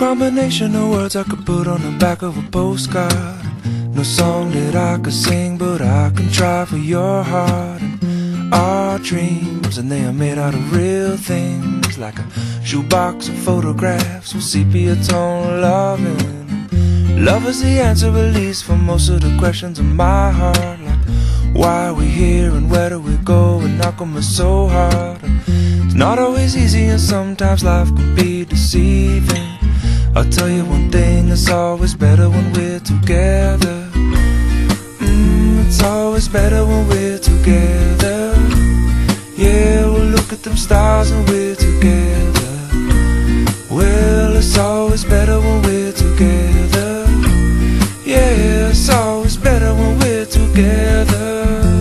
combination of words I could put on the back of a postcard. No song that I could sing, but I can try for your heart. And our dreams, and they are made out of real things, like a shoebox of photographs with sepia tone loving. Love is the answer, at least for most of the questions in my heart, like why are we here and where do we go, and how come it's so hard. And it's not always easy, and sometimes life can be deceiving. I'll tell you one thing, it's always better when we're together. It's always better when we're together. Yeah, we'll look at them stars when we're together. Well, it's always better when we're together. Yeah, it's always better when we're together.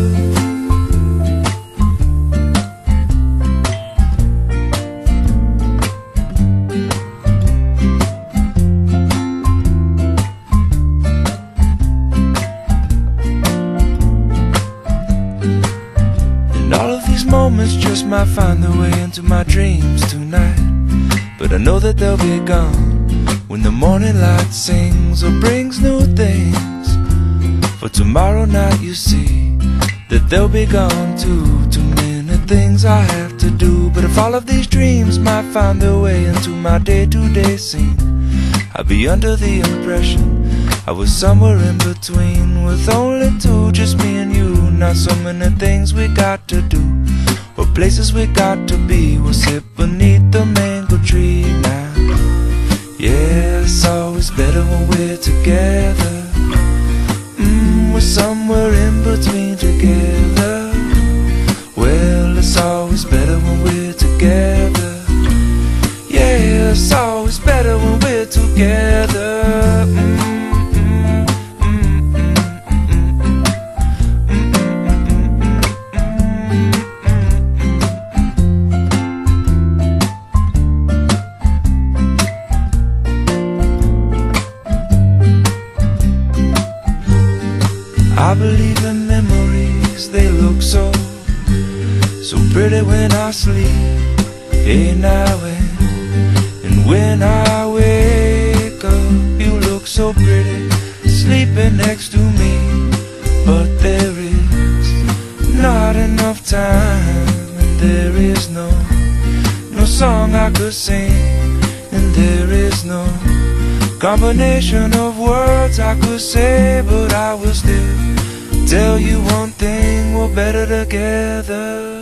Moments just might find their way into my dreams tonight, but I know that they'll be gone when the morning light sings or brings new things. For tomorrow night you see that they'll be gone too. Too many things I have to do, but if all of these dreams might find their way into my day-to-day scene, I'd be under the impression I was somewhere in between, with only two, just me and you. Not so many things we got to do, or places we got to be. We'll sit beneath the mango tree now. Yeah, it's always better when we're together. We're somewhere in between together. Well, it's always better when we're together. Yeah, it's always better when we're together. I believe in memories, they look so pretty when I sleep. Hey now and when I wake up, you look so pretty sleeping next to me. But there is not enough time, and there is no song I could sing, and there is no combination of words I could say, but I will still tell you one thing, we're better together.